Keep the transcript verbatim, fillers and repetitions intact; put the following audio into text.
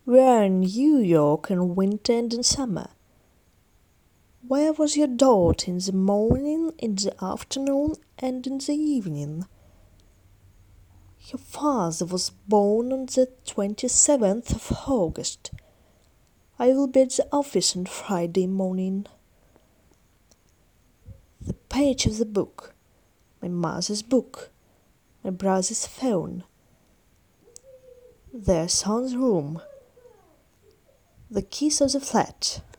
We are in New York in winter and in summer. Where was your daughter in the morning, in the afternoon, and in the evening? Your father was born on the twenty-seventh of August. I will be at the office on Friday morning. The page of the book. My mother's book. My brother's phone. Their son's room. The keys of the flat.